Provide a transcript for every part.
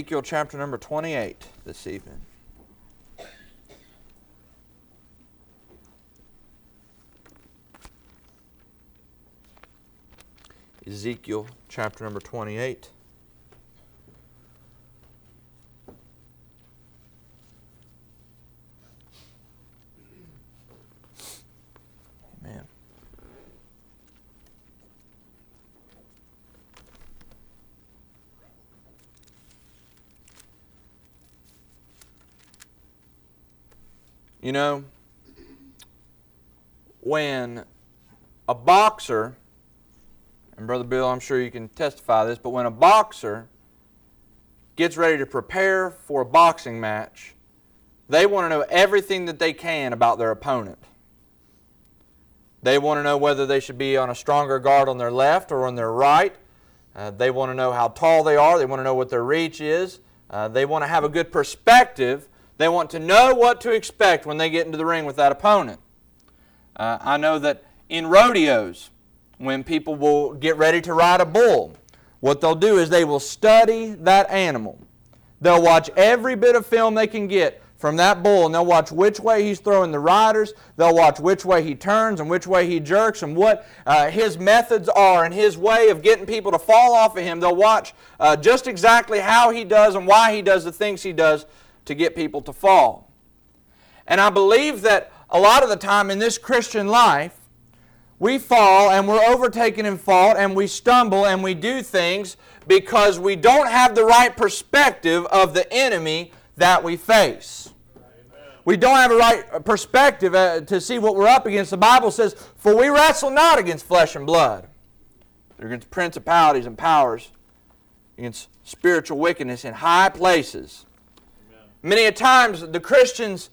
Ezekiel chapter number 28 this evening. Ezekiel chapter number 28. Amen. You know, when a boxer, and Brother Bill, I'm sure you can testify to this, but when a boxer gets ready to prepare for a boxing match, they want to know everything that they can about their opponent. They want to know whether they should be on a stronger guard on their left or on their right. They want to know how tall they are. They want to know what their reach is. They want to have a good perspective. They want to know what to expect when they get into the ring with that opponent. I know that in rodeos, when people will get ready to ride a bull, what they'll do is they will study that animal. They'll watch every bit of film they can get from that bull, and they'll watch which way he's throwing the riders. They'll watch which way he turns and which way he jerks and what his methods are and his way of getting people to fall off of him. They'll watch just exactly how he does and why he does the things he does to get people to fall. And I believe that a lot of the time in this Christian life, we fall and we're overtaken in fault and we stumble and we do things because we don't have the right perspective of the enemy that we face. We don't have a right perspective to see what we're up against. The Bible says, "For we wrestle not against flesh and blood, but against principalities and powers, against spiritual wickedness in high places." Many a times the Christian's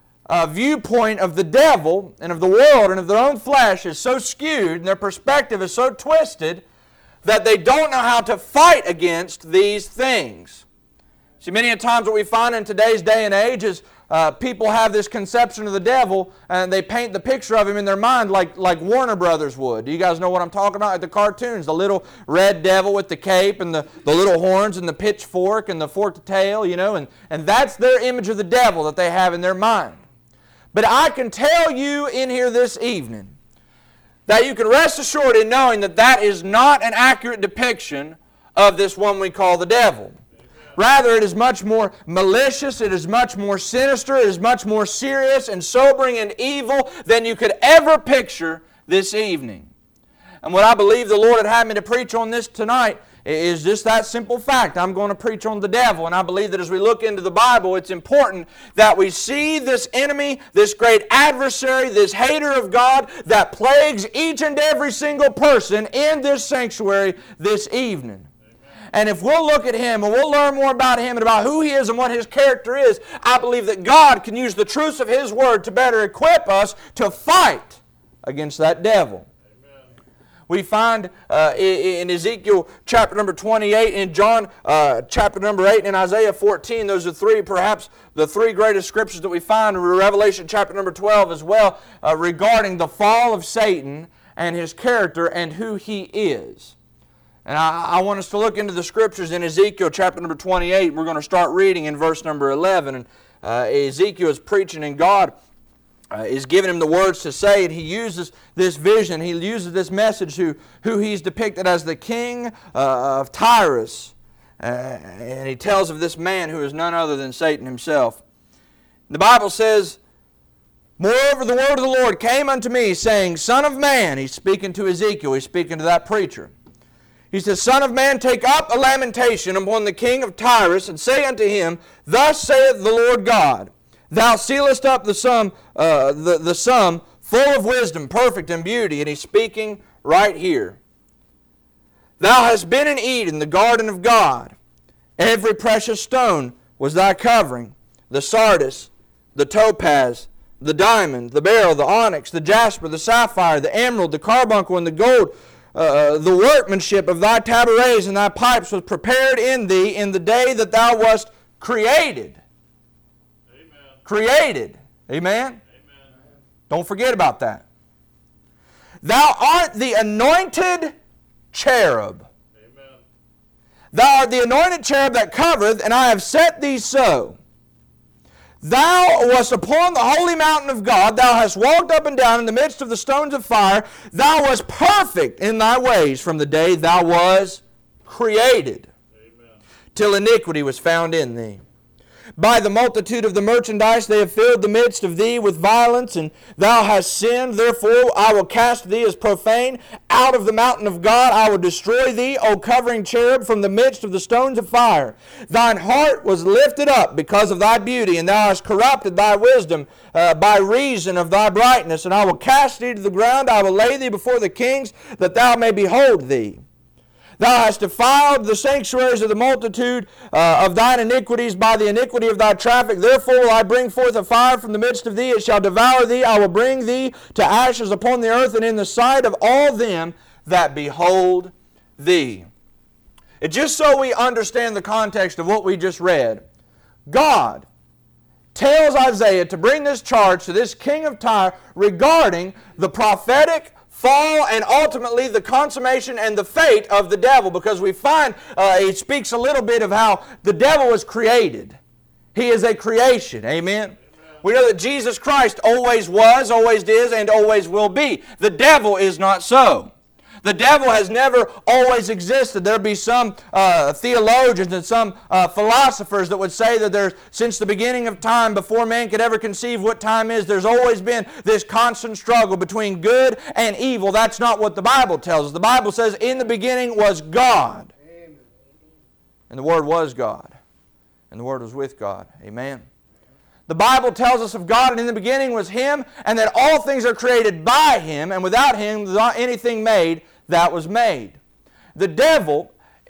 viewpoint of the devil and of the world and of their own flesh is so skewed and their perspective is so twisted that they don't know how to fight against these things. See, many a times what we find in today's day and age is people have this conception of the devil and they paint the picture of him in their mind like Warner Brothers would. Do you guys know what I'm talking about? Like the cartoons, the little red devil with the cape and the little horns and the pitchfork and the forked tail, you know, and that's their image of the devil that they have in their mind. But I can tell you in here this evening that you can rest assured in knowing that that is not an accurate depiction of this one we call the devil. Rather, it is much more malicious, it is much more sinister, it is much more serious and sobering and evil than you could ever picture this evening. And what I believe the Lord had me to preach on this tonight is just that simple fact. I'm going to preach on the devil, and I believe that as we look into the Bible, it's important that we see this enemy, this great adversary, this hater of God that plagues each and every single person in this sanctuary this evening. And if we'll look at him and we'll learn more about him and about who he is and what his character is, I believe that God can use the truths of his word to better equip us to fight against that devil. We find in Ezekiel chapter number 28, in John chapter number 8, and in Isaiah 14, those are perhaps the three greatest scriptures that we find in Revelation chapter number 12 as well, regarding the fall of Satan and his character and who he is. And I want us to look into the scriptures in Ezekiel chapter number 28. We're going to start reading in verse number 11. And Ezekiel is preaching, and God is giving him the words to say, and he uses this vision, he uses this message who he's depicted as the king of Tyrus. And he tells of this man who is none other than Satan himself. The Bible says, "Moreover, the word of the Lord came unto me, saying, Son of man," he's speaking to Ezekiel, he's speaking to that preacher. He says, "Son of man, take up a lamentation upon the king of Tyrus, and say unto him, Thus saith the Lord God, Thou sealest up the sum full of wisdom, perfect in beauty." And he's speaking right here. "Thou hast been in Eden, the garden of God. Every precious stone was thy covering, the sardius, the topaz, the diamond, the beryl, the onyx, the jasper, the sapphire, the emerald, the carbuncle, and the gold. The workmanship of thy tabrets and thy pipes was prepared in thee in the day that thou wast created." Amen. Created. Amen? Amen. Don't forget about that. "Thou art the anointed cherub. Amen. Thou art the anointed cherub that covereth, and I have set thee so. Thou wast upon the holy mountain of God. Thou hast walked up and down in the midst of the stones of fire. Thou wast perfect in thy ways from the day thou was created, till iniquity was found in thee. By the multitude of the merchandise they have filled the midst of thee with violence, and thou hast sinned. Therefore I will cast thee as profane out of the mountain of God. I will destroy thee, O covering cherub, from the midst of the stones of fire. Thine heart was lifted up because of thy beauty, and thou hast corrupted thy wisdom by reason of thy brightness. And I will cast thee to the ground. I will lay thee before the kings, that thou may behold thee. Thou hast defiled the sanctuaries of the multitude of thine iniquities by the iniquity of thy traffic. Therefore will I bring forth a fire from the midst of thee. It shall devour thee. I will bring thee to ashes upon the earth, and in the sight of all them that behold thee. And just so we understand the context of what we just read, God tells Isaiah to bring this charge to this king of Tyre regarding the prophetic fall and ultimately the consummation and the fate of the devil, because we find it speaks a little bit of how the devil was created. He is a creation. Amen? We know that Jesus Christ always was, always is, and always will be. The devil is not so. The devil has never always existed. There be some theologians and some philosophers that would say that there's, since the beginning of time, before man could ever conceive what time is, there's always been this constant struggle between good and evil. That's not what the Bible tells us. The Bible says, in the beginning was God. Amen. And the Word was God. And the Word was with God. Amen. The Bible tells us of God, and in the beginning was Him, and that all things are created by Him, and without Him not anything made that was made. The devil,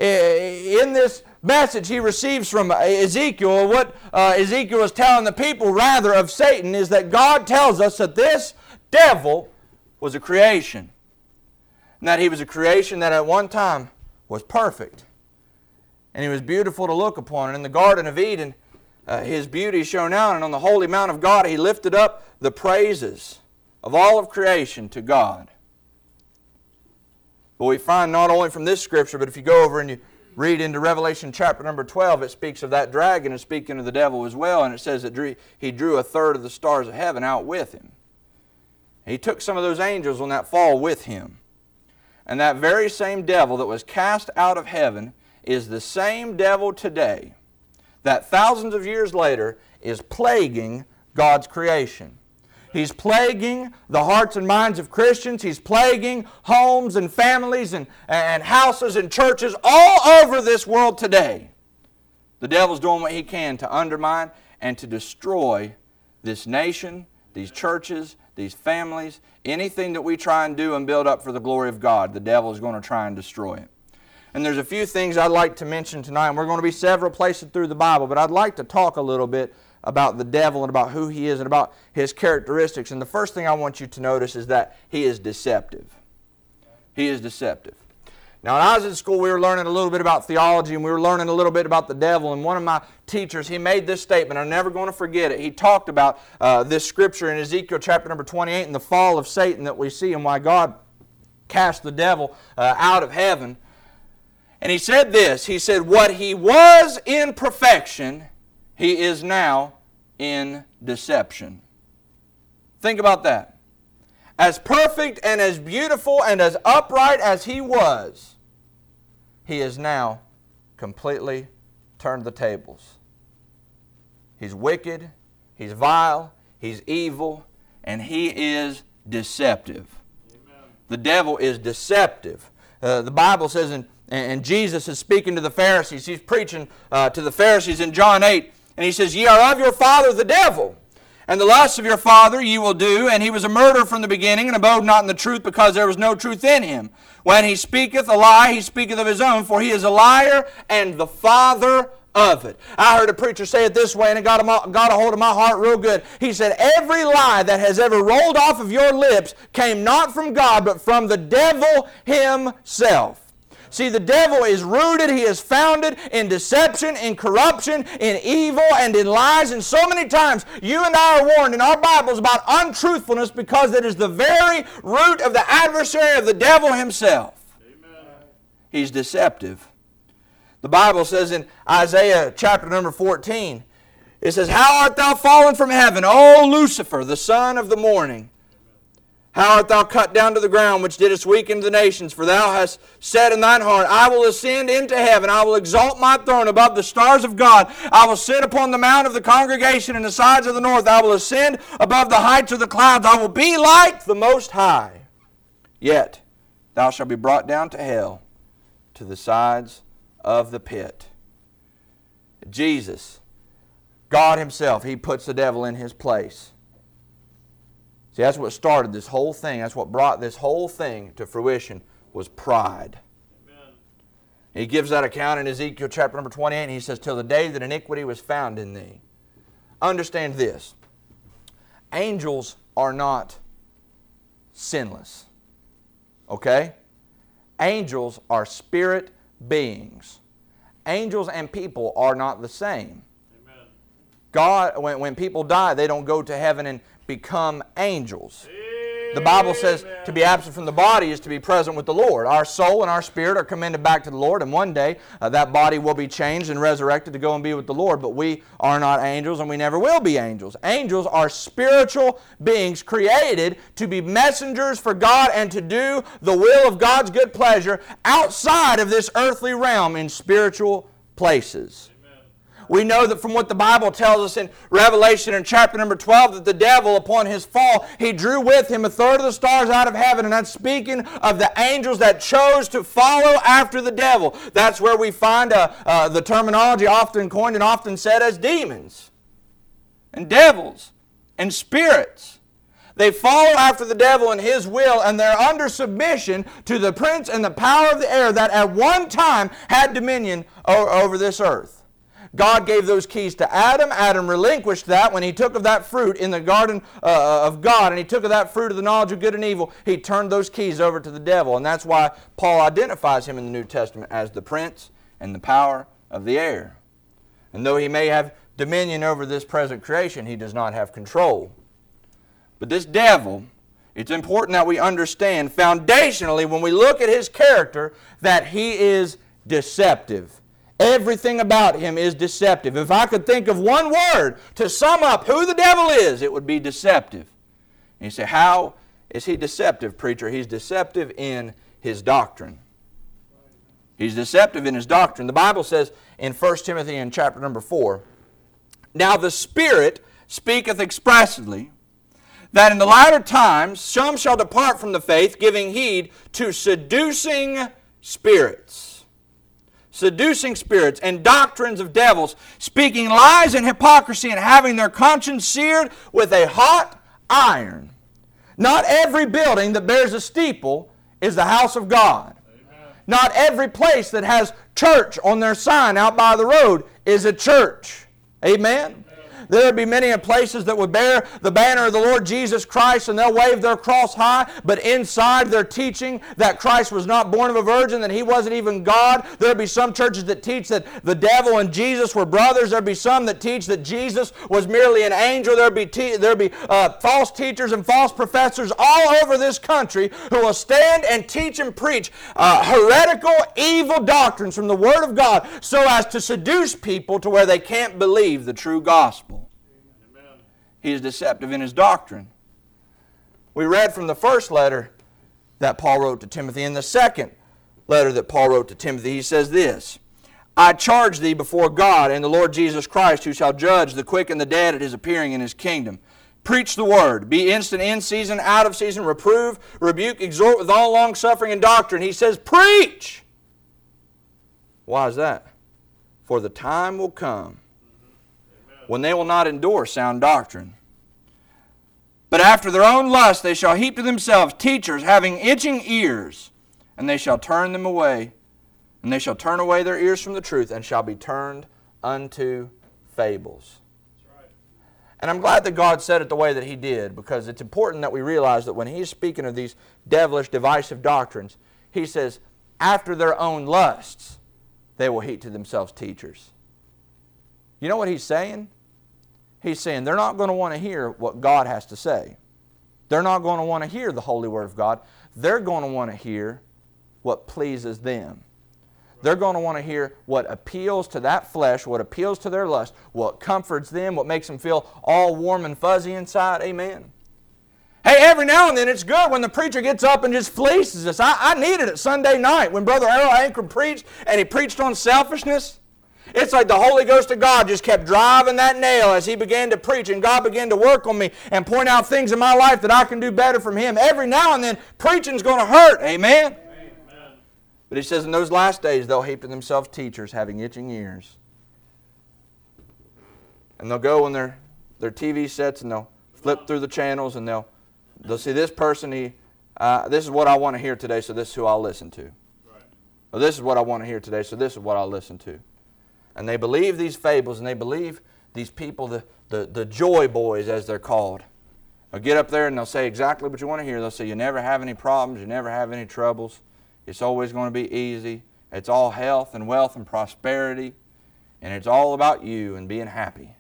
in this message he receives from Ezekiel, what Ezekiel is telling the people rather of Satan, is that God tells us that this devil was a creation. And that he was a creation that at one time was perfect. And he was beautiful to look upon. And in the Garden of Eden, his beauty shone out, and on the holy mount of God he lifted up the praises of all of creation to God. But we find not only from this scripture, but if you go over and you read into Revelation chapter number 12, it speaks of that dragon and speaking of the devil as well, and it says that he drew a third of the stars of heaven out with him. He took some of those angels on that fall with him. And that very same devil that was cast out of heaven is the same devil today that thousands of years later is plaguing God's creation. He's plaguing the hearts and minds of Christians. He's plaguing homes and families and houses and churches all over this world today. The devil's doing what he can to undermine and to destroy this nation, these churches, these families. Anything that we try and do and build up for the glory of God, the devil is going to try and destroy it. And there's a few things I'd like to mention tonight. And we're going to be several places through the Bible, but I'd like to talk a little bit about the devil and about who he is and about his characteristics. And the first thing I want you to notice is that he is deceptive. He is deceptive. Now, when I was in school, we were learning a little bit about theology, and we were learning a little bit about the devil. And one of my teachers, he made this statement. I'm never going to forget it. He talked about this scripture in Ezekiel chapter number 28 and the fall of Satan that we see and why God cast the devil out of heaven. And he said this. He said, what he was in perfection, he is now in deception. Think about that. As perfect and as beautiful and as upright as he was, he has now completely turned the tables. He's wicked, he's vile, he's evil, and he is deceptive. Amen. The devil is deceptive. The Bible says, and Jesus is speaking to the Pharisees. He's preaching to the Pharisees in John 8. And he says, ye are of your father the devil, and the lusts of your father ye will do. And he was a murderer from the beginning, and abode not in the truth, because there was no truth in him. When he speaketh a lie, he speaketh of his own, for he is a liar and the father of it. I heard a preacher say it this way, and it got a hold of my heart real good. He said, every lie that has ever rolled off of your lips came not from God, but from the devil himself. See, the devil is rooted, he is founded in deception, in corruption, in evil, and in lies. And so many times you and I are warned in our Bibles about untruthfulness because it is the very root of the adversary of the devil himself. Amen. He's deceptive. The Bible says in Isaiah chapter number 14, it says, "How art thou fallen from heaven, O Lucifer, the son of the morning? How art thou cut down to the ground, which didst weaken the nations? For thou hast said in thine heart, I will ascend into heaven. I will exalt my throne above the stars of God. I will sit upon the mount of the congregation in the sides of the north. I will ascend above the heights of the clouds. I will be like the Most High. Yet thou shalt be brought down to hell, to the sides of the pit." Jesus, God Himself, He puts the devil in his place. See, that's what started this whole thing. That's what brought this whole thing to fruition, was pride. Amen. He gives that account in Ezekiel chapter number 28, and he says, "Till the day that iniquity was found in thee." Understand this. Angels are not sinless. Okay? Angels are spirit beings. Angels and people are not the same. Amen. God, when people die, they don't go to heaven and become angels. The Bible says to be absent from the body is to be present with the Lord. Our soul and our spirit are commended back to the Lord, and one day that body will be changed and resurrected to go and be with the Lord, but we are not angels, and we never will be angels. Angels are spiritual beings created to be messengers for God and to do the will of God's good pleasure outside of this earthly realm in spiritual places. We know that from what the Bible tells us in Revelation in chapter number 12, that the devil, upon his fall, he drew with him a third of the stars out of heaven. And that's speaking of the angels that chose to follow after the devil. That's where we find the terminology often coined and often said as demons and devils and spirits. They follow after the devil and his will, and they're under submission to the prince and the power of the air that at one time had dominion over this earth. God gave those keys to Adam. Adam relinquished that when he took of that fruit in the garden of God, and he took of that fruit of the knowledge of good and evil. He turned those keys over to the devil, and that's why Paul identifies him in the New Testament as the prince and the power of the air. And though he may have dominion over this present creation, he does not have control. But this devil, it's important that we understand foundationally when we look at his character that he is deceptive. Everything about him is deceptive. If I could think of one word to sum up who the devil is, it would be deceptive. And you say, how is he deceptive, preacher? He's deceptive in his doctrine. He's deceptive in his doctrine. The Bible says in 1 Timothy in chapter number 4, "Now the Spirit speaketh expressly, that in the latter times some shall depart from the faith, giving heed to seducing spirits." Seducing spirits and doctrines of devils, speaking lies and hypocrisy, and having their conscience seared with a hot iron. Not every building that bears a steeple is the house of God. Amen. Not every place that has church on their sign out by the road is a church. Amen? There would be many places that would bear the banner of the Lord Jesus Christ, and they'll wave their cross high, but inside they're teaching that Christ was not born of a virgin, that He wasn't even God. There would be some churches that teach that the devil and Jesus were brothers. There would be some that teach that Jesus was merely an angel. There would be false teachers and false professors all over this country who will stand and teach and preach heretical, evil doctrines from the Word of God so as to seduce people to where they can't believe the true gospel. He is deceptive in his doctrine. We read from the first letter that Paul wrote to Timothy. In the second letter that Paul wrote to Timothy, he says this, "I charge thee before God and the Lord Jesus Christ, who shall judge the quick and the dead at His appearing in His kingdom. Preach the word. Be instant in season, out of season. Reprove, rebuke, exhort with all longsuffering and doctrine." He says, preach. Why is that? "For the time will come when they will not endure sound doctrine. But after their own lust they shall heap to themselves teachers having itching ears, and they shall turn them away, and they shall turn away their ears from the truth, and shall be turned unto fables." That's right. And I'm glad that God said it the way that He did, because it's important that we realize that when He's speaking of these devilish, divisive doctrines, He says, after their own lusts, they will heap to themselves teachers. You know what He's saying? He's saying they're not going to want to hear what God has to say. They're not going to want to hear the holy Word of God. They're going to want to hear what pleases them. They're going to want to hear what appeals to that flesh, what appeals to their lust, what comforts them, what makes them feel all warm and fuzzy inside. Amen. Hey, every now and then it's good when the preacher gets up and just fleeces us. I needed it Sunday night when Brother Errol Ankrum preached, and he preached on selfishness. It's like the Holy Ghost of God just kept driving that nail as he began to preach, and God began to work on me and point out things in my life that I can do better from Him. Every now and then, preaching's going to hurt. Amen? Amen. But He says in those last days, they'll heap to themselves teachers having itching ears. And they'll go on their TV sets and they'll flip through the channels and they'll see this person, this is what I want to hear today, so this is who I'll listen to. Right. Or this is what I want to hear today, so this is what I'll listen to. And they believe these fables, and they believe these people, the joy boys as they're called. They'll get up there and they'll say exactly what you want to hear. They'll say, you never have any problems, you never have any troubles. It's always going to be easy. It's all health and wealth and prosperity. And it's all about you and being happy.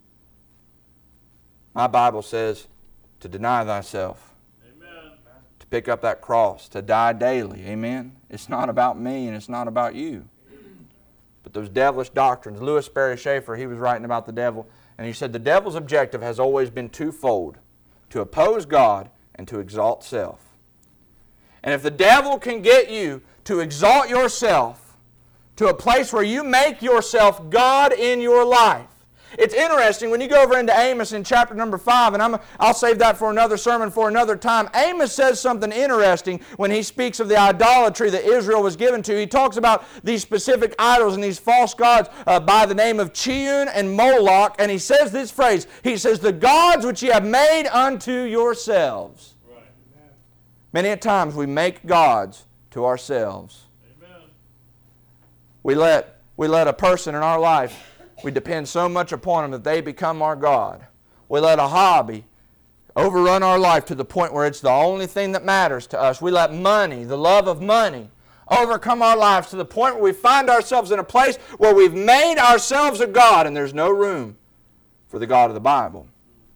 My Bible says to deny thyself. Amen. To pick up that cross, to die daily. Amen. It's not about me and it's not about you. But those devilish doctrines, Lewis Sperry Chafer, he was writing about the devil, and he said the devil's objective has always been twofold: to oppose God and to exalt self. And if the devil can get you to exalt yourself to a place where you make yourself God in your life. It's interesting, when you go over into Amos in chapter number 5, and I'll save that for another sermon for another time. Amos says something interesting when he speaks of the idolatry that Israel was given to. He talks about these specific idols and these false gods by the name of Chiun and Moloch, and he says this phrase. He says, the gods which ye have made unto yourselves. Right. Many a times we make gods to ourselves. Amen. We let a person in our life, we depend so much upon them that they become our God. We let a hobby overrun our life to the point where it's the only thing that matters to us. We let money, the love of money, overcome our lives to the point where we find ourselves in a place where we've made ourselves a God and there's no room for the God of the Bible.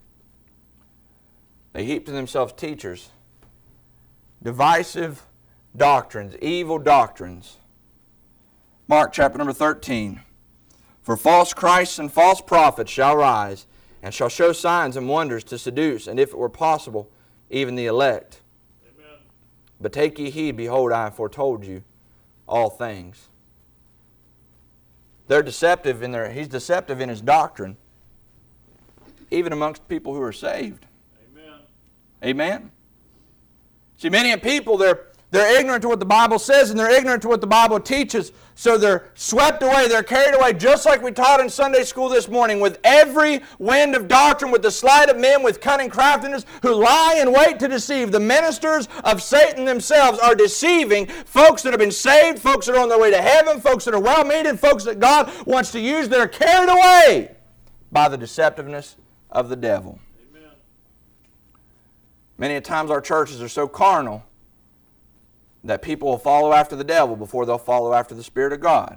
They heap to themselves teachers, divisive doctrines, evil doctrines. Mark chapter number 13. For false Christs and false prophets shall rise, and shall show signs and wonders to seduce, and if it were possible, even the elect. Amen. But take ye heed, behold, I have foretold you all things. They're deceptive he's deceptive in his doctrine, even amongst people who are saved. Amen. Amen. See, many people, they're ignorant to what the Bible says, and they're ignorant to what the Bible teaches. So they're swept away, they're carried away, just like we taught in Sunday school this morning, with every wind of doctrine, with the sleight of men, with cunning craftiness, who lie in wait to deceive. The ministers of Satan themselves are deceiving folks that have been saved, folks that are on their way to heaven, folks that are well-meaning, folks that God wants to use, that are carried away by the deceptiveness of the devil. Amen. Many a times our churches are so carnal that people will follow after the devil before they'll follow after the Spirit of God.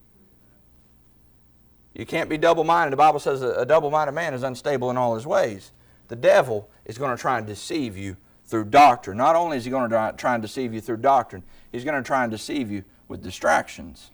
You can't be double-minded. The Bible says a double-minded man is unstable in all his ways. The devil is going to try and deceive you through doctrine. Not only is he going to try and deceive you through doctrine, he's going to try and deceive you with distractions.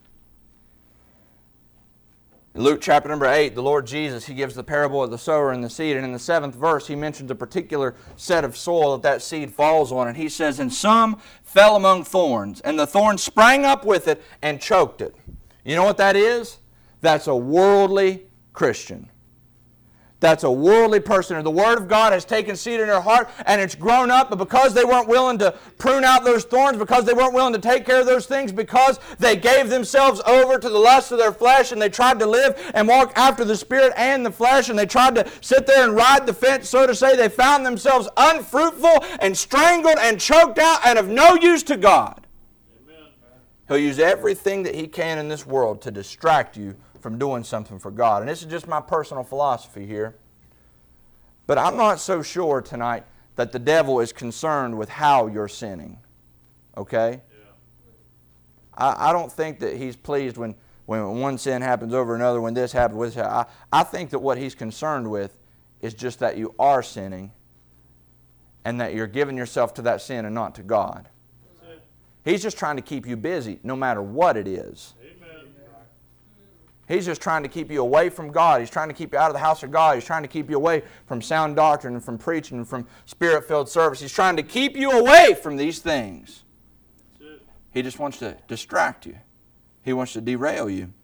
In Luke chapter number 8, the Lord Jesus, He gives the parable of the sower and the seed. And in the 7th verse, He mentions a particular set of soil that seed falls on. And He says, and some fell among thorns, and the thorns sprang up with it and choked it. You know what that is? That's a worldly Christian. That's a worldly person. The Word of God has taken seed in their heart and it's grown up, but because they weren't willing to prune out those thorns, because they weren't willing to take care of those things, because they gave themselves over to the lust of their flesh and they tried to live and walk after the Spirit and the flesh, and they tried to sit there and ride the fence, so to say, they found themselves unfruitful and strangled and choked out and of no use to God. Amen. He'll use everything that he can in this world to distract you from doing something for God. And this is just my personal philosophy here. But I'm not so sure tonight that the devil is concerned with how you're sinning. Okay? Yeah. I don't think that he's pleased when one sin happens over another, when this happens with this. I think that what he's concerned with is just that you are sinning and that you're giving yourself to that sin and not to God. He's just trying to keep you busy no matter what it is. Amen. He's just trying to keep you away from God. He's trying to keep you out of the house of God. He's trying to keep you away from sound doctrine and from preaching and from Spirit-filled service. He's trying to keep you away from these things. That's it. He just wants to distract you. He wants to derail you.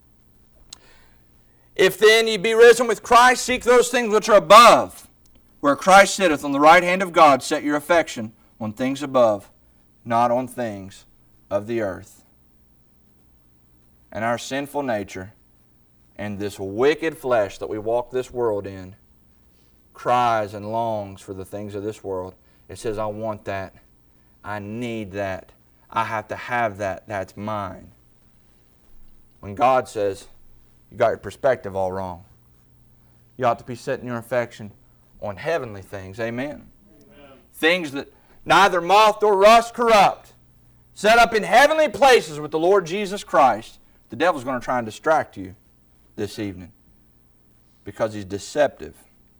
If then ye be risen with Christ, seek those things which are above, where Christ sitteth on the right hand of God. Set your affection on things above, not on things of the earth. And our sinful nature and this wicked flesh that we walk this world in cries and longs for the things of this world. It says, I want that. I need that. I have to have that. That's mine. When God says, you got your perspective all wrong. You ought to be setting your affection on heavenly things. Amen. Amen. Things that neither moth nor rust corrupt. Set up in heavenly places with the Lord Jesus Christ. The devil's going to try and distract you this evening because he's deceptive.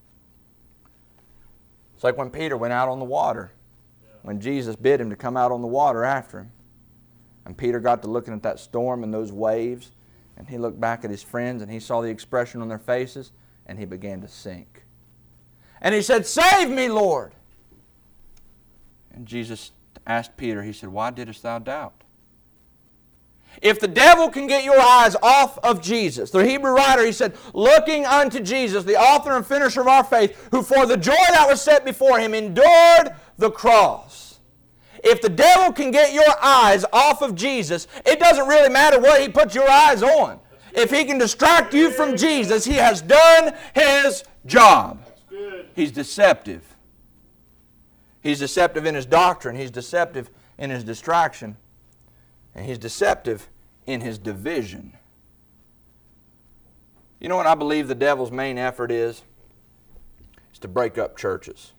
It's like when Peter went out on the water. When Jesus bid him to come out on the water after him. And Peter got to looking at that storm and those waves, and he looked back at his friends and he saw the expression on their faces, and he began to sink. And he said, "Save me, Lord." And Jesus asked Peter, he said, "Why didst thou doubt?" If the devil can get your eyes off of Jesus, the Hebrew writer, he said, looking unto Jesus, the author and finisher of our faith, who for the joy that was set before him endured the cross. If the devil can get your eyes off of Jesus, it doesn't really matter what he puts your eyes on. If he can distract you from Jesus, he has done his job. That's good. He's deceptive. He's deceptive in his doctrine. He's deceptive in his distraction. And he's deceptive in his division. You know what I believe the devil's main effort is? It's to break up churches.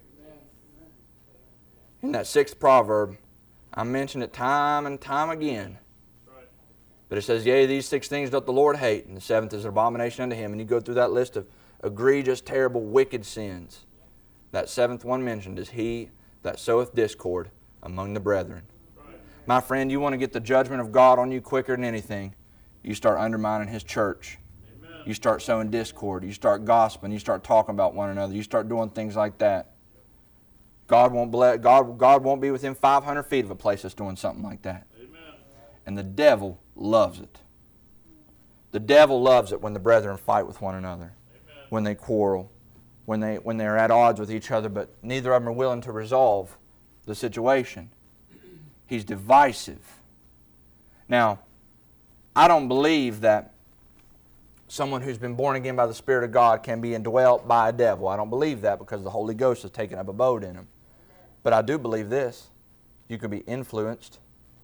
In that 6th proverb, I mention it time and time again. Right. But it says, yea, these 6 things doth the Lord hate, and the 7th is an abomination unto him. And you go through that list of egregious, terrible, wicked sins. That 7th one mentioned is he that soweth discord among the brethren. Right. My friend, you want to get the judgment of God on you quicker than anything, you start undermining his church. Amen. You start sowing discord. You start gossiping. You start talking about one another. You start doing things like that. God won't be within 500 feet of a place that's doing something like that. Amen. And the devil loves it. The devil loves it when the brethren fight with one another, Amen. when they quarrel, when they're at odds with each other, but neither of them are willing to resolve the situation. He's divisive. Now, I don't believe that someone who's been born again by the Spirit of God can be indwelt by a devil. I don't believe that because the Holy Ghost has taken up abode in him. But I do believe this. You can be influenced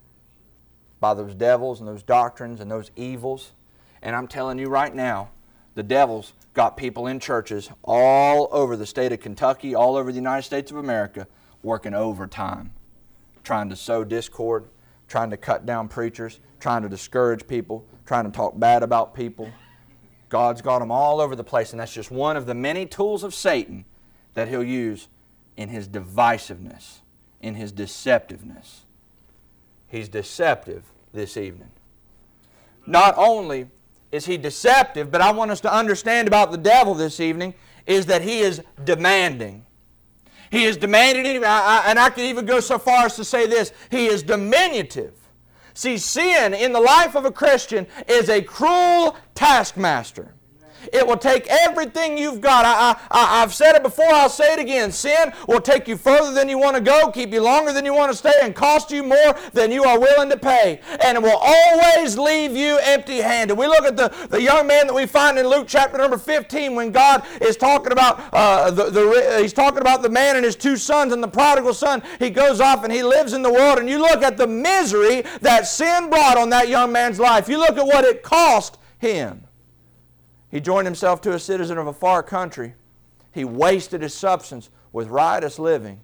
by those devils and those doctrines and those evils. And I'm telling you right now, the devil's got people in churches all over the state of Kentucky, all over the United States of America, working overtime, trying to sow discord, trying to cut down preachers, trying to discourage people, trying to talk bad about people. God's got them all over the place, and that's just one of the many tools of Satan that he'll use in his divisiveness, in his deceptiveness. He's deceptive this evening. Not only is he deceptive, but I want us to understand about the devil this evening is that he is demanding. He is demanding, and I could even go so far as to say this, he is diminutive. See, sin in the life of a Christian is a cruel taskmaster. It will take everything you've got. I've said it before, I'll say it again. Sin will take you further than you want to go, keep you longer than you want to stay, and cost you more than you are willing to pay. And it will always leave you empty-handed. We look at the young man that we find in Luke chapter number 15 when God is talking about he's talking about the man and his 2 sons and the prodigal son. He goes off and he lives in the world, and you look at the misery that sin brought on that young man's life. You look at what it cost him. He joined himself to a citizen of a far country. He wasted his substance with riotous living.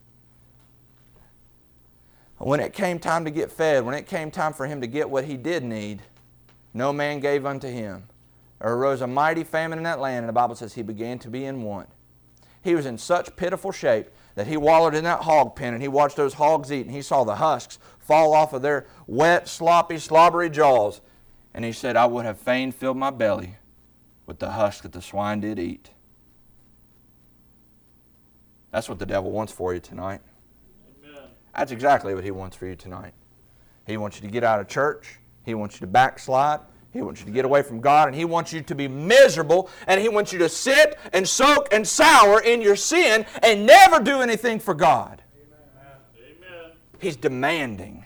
When it came time to get fed, when it came time for him to get what he did need, no man gave unto him. There arose a mighty famine in that land, and the Bible says he began to be in want. He was in such pitiful shape that he wallowed in that hog pen and he watched those hogs eat, and he saw the husks fall off of their wet, sloppy, slobbery jaws. And he said, I would have fain filled my belly with the husk that the swine did eat. That's what the devil wants for you tonight. Amen. That's exactly what he wants for you tonight. He wants you to get out of church. He wants you to backslide. He wants you to get away from God, and he wants you to be miserable, and he wants you to sit and soak and sour in your sin and never do anything for God. Amen. He's demanding.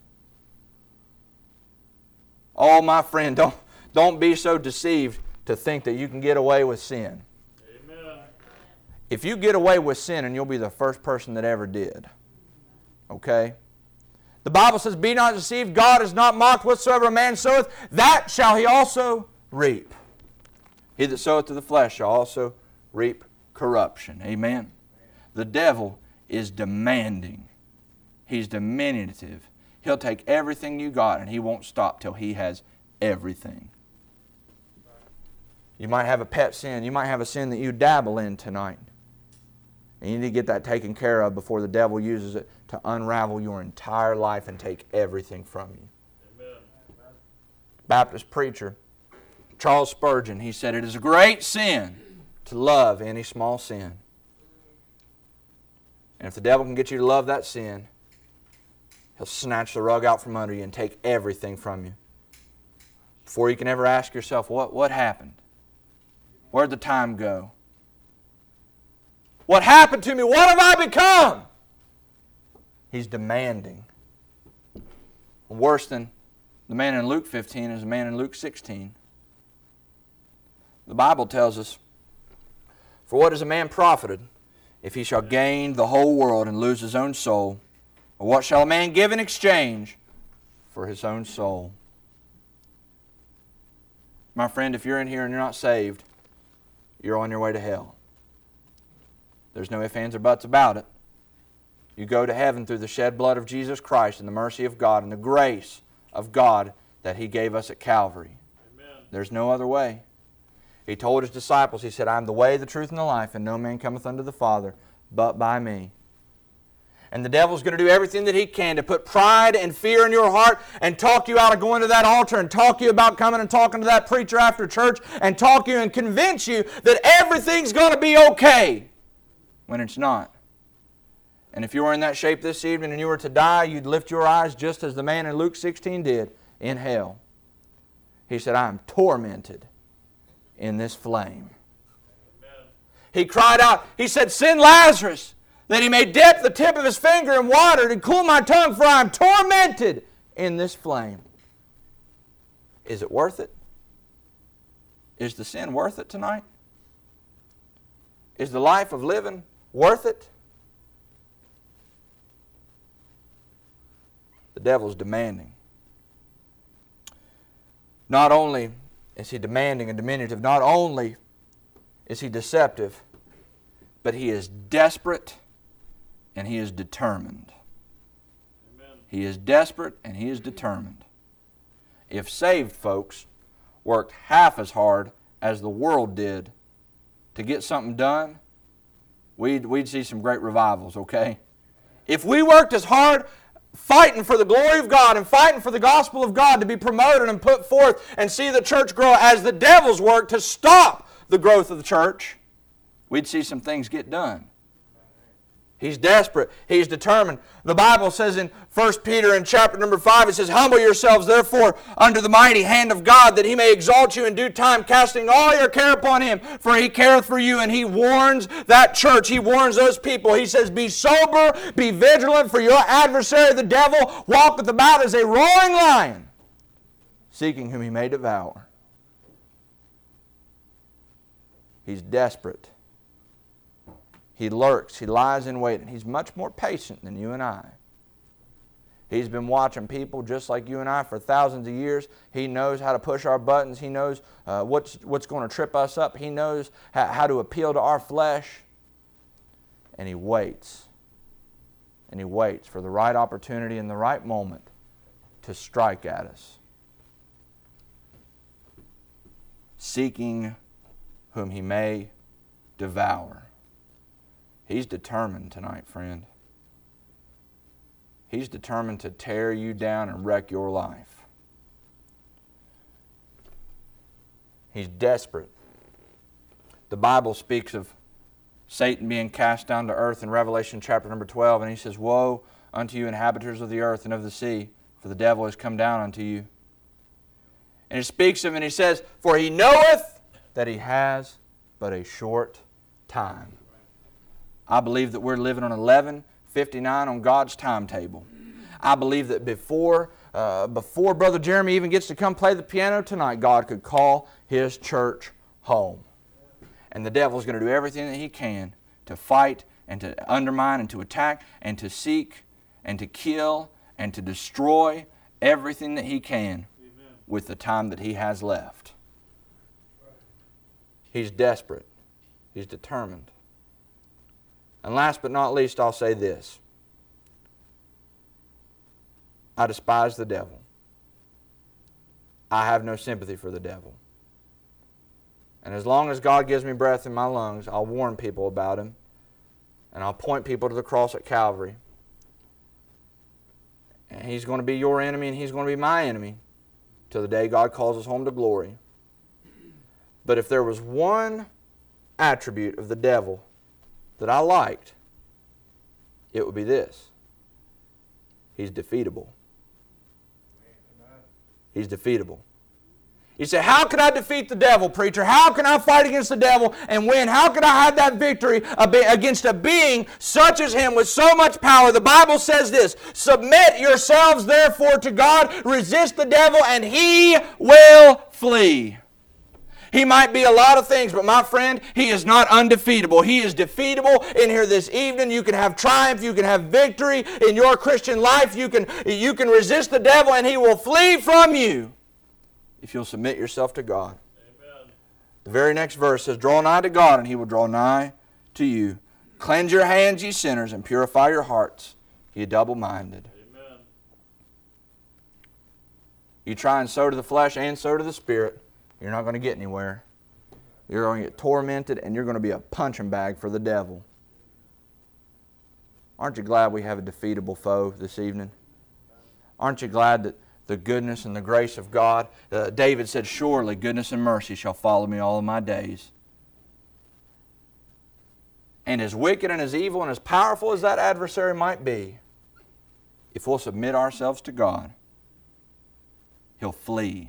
Oh, my friend, don't be so deceived to think that you can get away with sin. Amen. If you get away with sin, and you'll be the first person that ever did. Okay? The Bible says, be not deceived, God is not mocked. Whatsoever a man soweth, that shall he also reap. He that soweth to the flesh shall also reap corruption. Amen. The devil is demanding. He's diminutive. He'll take everything you got, and he won't stop till he has everything. You might have a pet sin. You might have a sin that you dabble in tonight. And you need to get that taken care of before the devil uses it to unravel your entire life and take everything from you. Amen. Baptist preacher Charles Spurgeon, he said, it is a great sin to love any small sin. And if the devil can get you to love that sin, he'll snatch the rug out from under you and take everything from you. Before you can ever ask yourself, what happened? Where'd the time go? What happened to me? What have I become? He's demanding. Worse than the man in Luke 15 is the man in Luke 16. The Bible tells us, for what is a man profited if he shall gain the whole world and lose his own soul? Or what shall a man give in exchange for his own soul? My friend, if you're in here and you're not saved, you're on your way to hell. There's no ifs, ands, or buts about it. You go to heaven through the shed blood of Jesus Christ and the mercy of God and the grace of God that He gave us at Calvary. Amen. There's no other way. He told His disciples, He said, I am the way, the truth, and the life, and no man cometh unto the Father but by me. And the devil's going to do everything that he can to put pride and fear in your heart and talk you out of going to that altar and talk you about coming and talking to that preacher after church and talk you and convince you that everything's going to be okay when it's not. And if you were in that shape this evening and you were to die, you'd lift your eyes just as the man in Luke 16 did in hell. He said, I am tormented in this flame. Amen. He cried out, he said, send Lazarus that he may dip the tip of his finger in water and cool my tongue, for I am tormented in this flame. Is it worth it? Is the sin worth it tonight? Is the life of living worth it? The devil's demanding. Not only is he demanding and diminutive, not only is he deceptive, but he is desperate and he is determined. Amen. He is desperate and he is determined. If saved folks worked half as hard as the world did to get something done, we'd see some great revivals, okay? If we worked as hard fighting for the glory of God and fighting for the gospel of God to be promoted and put forth and see the church grow as the devil's work to stop the growth of the church, we'd see some things get done. He's desperate. He's determined. The Bible says in 1 Peter in chapter number 5, it says, humble yourselves therefore under the mighty hand of God, that He may exalt you in due time, casting all your care upon Him, for He careth for you. And He warns that church. He warns those people. He says, be sober, be vigilant, for your adversary the devil walketh about as a roaring lion, seeking whom he may devour. He's desperate. He lurks. He lies in wait. And he's much more patient than you and I. He's been watching people just like you and I for thousands of years. He knows how to push our buttons. He knows what's going to trip us up. He knows how to appeal to our flesh. And He waits. And He waits for the right opportunity and the right moment to strike at us. Seeking whom He may devour. He's determined tonight, friend. He's determined to tear you down and wreck your life. He's desperate. The Bible speaks of Satan being cast down to earth in Revelation chapter number 12, and he says, "Woe unto you, inhabitants of the earth and of the sea, for the devil is come down unto you." And it speaks of him, and he says, "For he knoweth that he has but a short time." I believe that we're living on 11:59 on God's timetable. I believe that before Brother Jeremy even gets to come play the piano tonight, God could call His church home. And the devil's going to do everything that he can to fight and to undermine and to attack and to seek and to kill and to destroy everything that he can with the time that he has left. He's desperate. He's determined. And last but not least, I'll say this. I despise the devil. I have no sympathy for the devil. And as long as God gives me breath in my lungs, I'll warn people about him. And I'll point people to the cross at Calvary. And he's going to be your enemy and he's going to be my enemy till the day God calls us home to glory. But if there was one attribute of the devil that I liked, it would be this. He's defeatable. He's defeatable. You say, how can I defeat the devil, preacher? How can I fight against the devil and win? How can I have that victory against a being such as him with so much power? The Bible says this, "Submit yourselves therefore to God, resist the devil, and he will flee." He might be a lot of things, but my friend, he is not undefeatable. He is defeatable. In here this evening, you can have triumph, you can have victory in your Christian life. You can resist the devil and he will flee from you if you'll submit yourself to God. Amen. The very next verse says, "Draw nigh to God, and he will draw nigh to you. Cleanse your hands, ye sinners, and purify your hearts, ye double-minded." Amen. You try and sow to the flesh and sow to the spirit, you're not going to get anywhere. You're going to get tormented, and you're going to be a punching bag for the devil. Aren't you glad we have a defeatable foe this evening? Aren't you glad that the goodness and the grace of God? David said, "Surely goodness and mercy shall follow me all of my days." And as wicked and as evil and as powerful as that adversary might be, if we'll submit ourselves to God, he'll flee.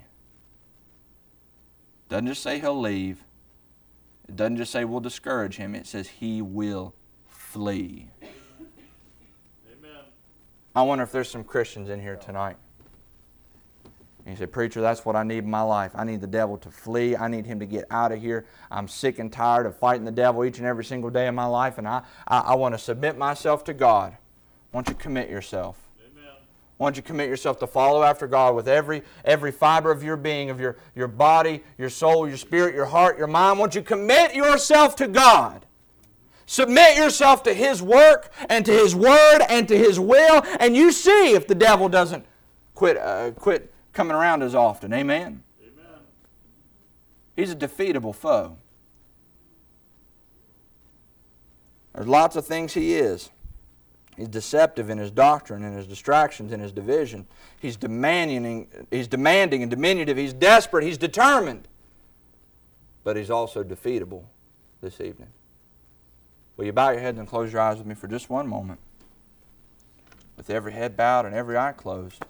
It doesn't just say he'll leave. It doesn't just say we'll discourage him. It says he will flee. Amen. I wonder if there's some Christians in here tonight. And you say, "Preacher, that's what I need in my life. I need the devil to flee. I need him to get out of here. I'm sick and tired of fighting the devil each and every single day of my life, and I want to submit myself to God." Why don't you commit yourself? Amen. Why don't you commit yourself to follow after God with every fiber of your being, of your body, your soul, your spirit, your heart, your mind? Why don't you commit yourself to God? Submit yourself to His work and to His word and to His will, and you see if the devil doesn't quit coming around as often. Amen? Amen. He's a defeatable foe. There's lots of things he is. He's deceptive in his doctrine, in his distractions, in his division. He's demanding and diminutive. He's desperate. He's determined. But he's also defeatable this evening. Will you bow your heads and close your eyes with me for just one moment? With every head bowed and every eye closed.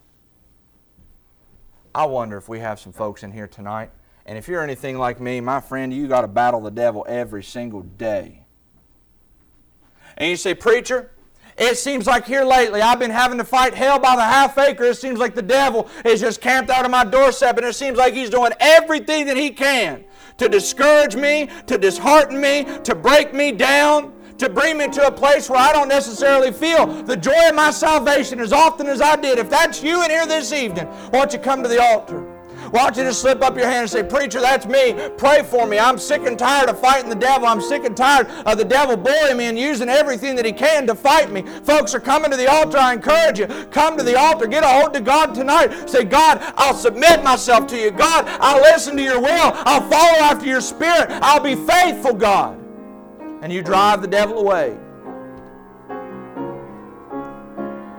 I wonder if we have some folks in here tonight, and if you're anything like me, my friend, you got to battle the devil every single day. And you say, "Preacher, it seems like here lately I've been having to fight hell by the half acre. It seems like the devil is just camped out on my doorstep, and it seems like he's doing everything that he can to discourage me, to dishearten me, to break me down, to bring me to a place where I don't necessarily feel the joy of my salvation as often as I did." If that's you in here this evening, why don't you come to the altar? Why don't you just slip up your hand and say, "Preacher, that's me. Pray for me. I'm sick and tired of fighting the devil. I'm sick and tired of the devil bullying me and using everything that he can to fight me." Folks are coming to the altar. I encourage you, come to the altar. Get a hold of God tonight. Say, "God, I'll submit myself to you. God, I'll listen to your will. I'll follow after your spirit. I'll be faithful, God." And you drive the devil away.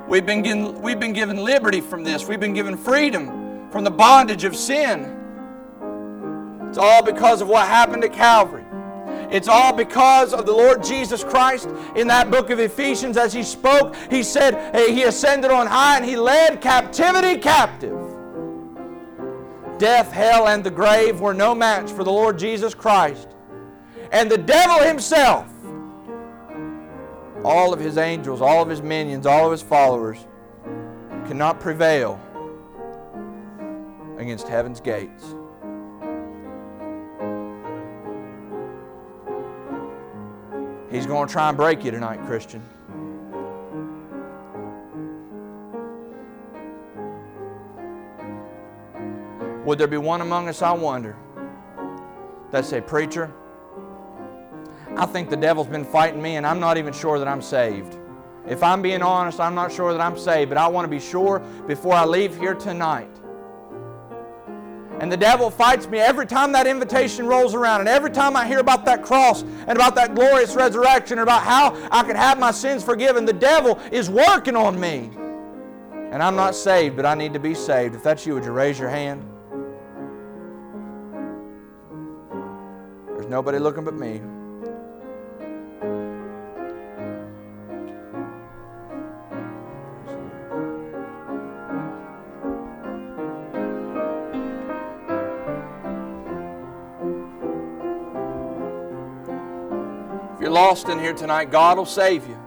We've been given liberty from this. We've been given freedom from the bondage of sin. It's all because of what happened at Calvary. It's all because of the Lord Jesus Christ. In that book of Ephesians, as He spoke, He said He ascended on high and He led captivity captive. Death, hell, and the grave were no match for the Lord Jesus Christ. And the devil himself, all of his angels, all of his minions, all of his followers, cannot prevail against heaven's gates. He's going to try and break you tonight, Christian. Would there be one among us, I wonder, that say, "Preacher, I think the devil's been fighting me and I'm not even sure that I'm saved. If I'm being honest, I'm not sure that I'm saved, but I want to be sure before I leave here tonight." And the devil fights me every time that invitation rolls around, and every time I hear about that cross and about that glorious resurrection and about how I can have my sins forgiven. The devil is working on me. And I'm not saved, but I need to be saved. If that's you, would you raise your hand? There's nobody looking but me. If you're lost in here tonight, God will save you.